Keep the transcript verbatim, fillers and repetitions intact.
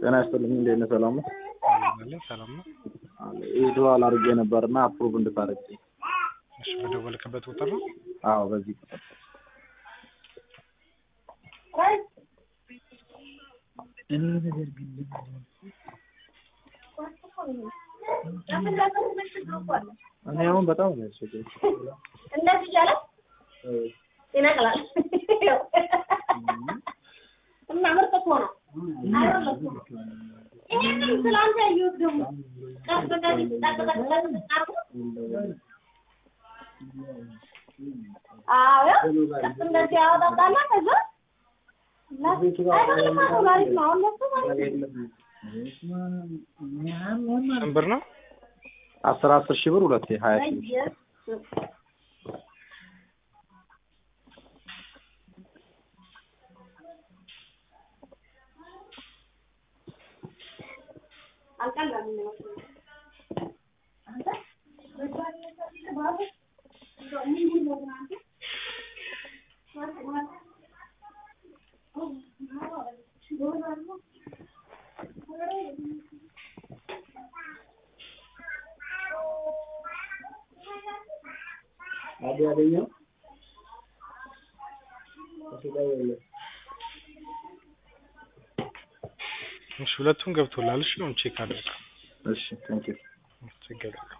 ጤና ይስጥልኝ እንዴት ነህ ሰላም ነው? አለ ሰላም ነው። ኢዶ አላርጌ ነበርና አፕሩቭ እንድታረግ። እሺ በደወልክበት ቁጥር ነው? አዎ በዚህ ቁጥር። እኔ ነገር ግን እኔ አሁን በጣም ነው ያስቸገረኝ። እንደዚህ ያለ ይነቅላል እና ምርጥ እኮ ነው። ይሄንን ስላንተ ያዩት ደግሞ ቀስበቀስ ተጠቅጠቅ አዎ እንደዚህ ያወጣጣና ከዛ ብር ነው አስር አስር ሺህ ብር ሁለቴ ሀያ ሺህ አልቀላም ነው አንተ አዲ አደኛ እሺ ሁለቱም ገብቶላል። እሺ ነው ቼክ አድርግ። እሺ ታንኪዩ ችግር